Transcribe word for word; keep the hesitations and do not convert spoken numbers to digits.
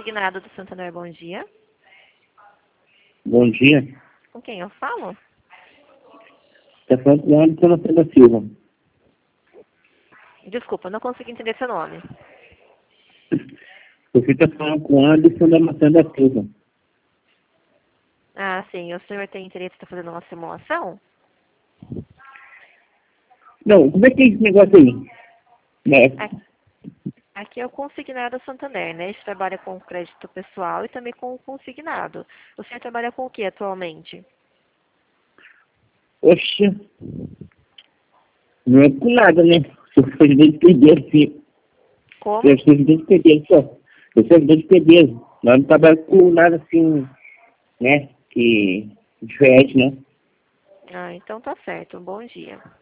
consignado do Santander, bom dia. Bom dia. Com quem eu falo? Está falando com o Anderson Lacerda da Silva. Desculpa, não consegui entender seu nome. Você está falando com o Anderson Lacerda da Silva. Ah, sim. O senhor tem interesse em fazer uma simulação? Não, como é que é esse negócio aí? É, Aqui, aqui é o consignado Santander, né? A gente trabalha com crédito pessoal e também com o consignado. O senhor trabalha com o que atualmente? oxe, não é com nada, né? Sou servidor de pedreiro, sim. Como? Eu sou servidor de pedreiro só. Eu sou servidor de pedreiro. Nós não trabalhamos com nada assim, né? Que diferente, né? Ah, então tá certo. Um bom dia.